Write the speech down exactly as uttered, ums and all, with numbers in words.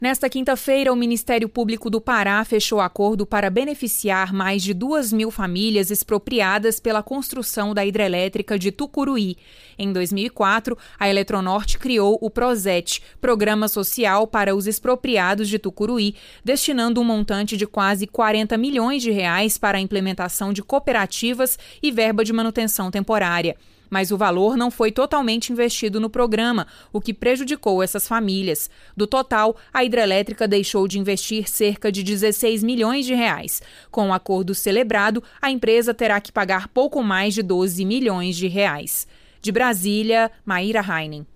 Nesta quinta-feira, o Ministério Público do Pará fechou acordo para beneficiar mais de duas mil famílias expropriadas pela construção da hidrelétrica de Tucuruí. Em dois mil e quatro, a Eletronorte criou o PROSET, Programa Social para os Expropriados de Tucuruí, destinando um montante de quase quarenta milhões de reais para a implementação de cooperativas e verba de manutenção temporária. Mas o valor não foi totalmente investido no programa, o que prejudicou essas famílias. Do total, a hidrelétrica deixou de investir cerca de dezesseis milhões de reais. Com o acordo celebrado, a empresa terá que pagar pouco mais de doze milhões de reais. De Brasília, Maíra Heinen.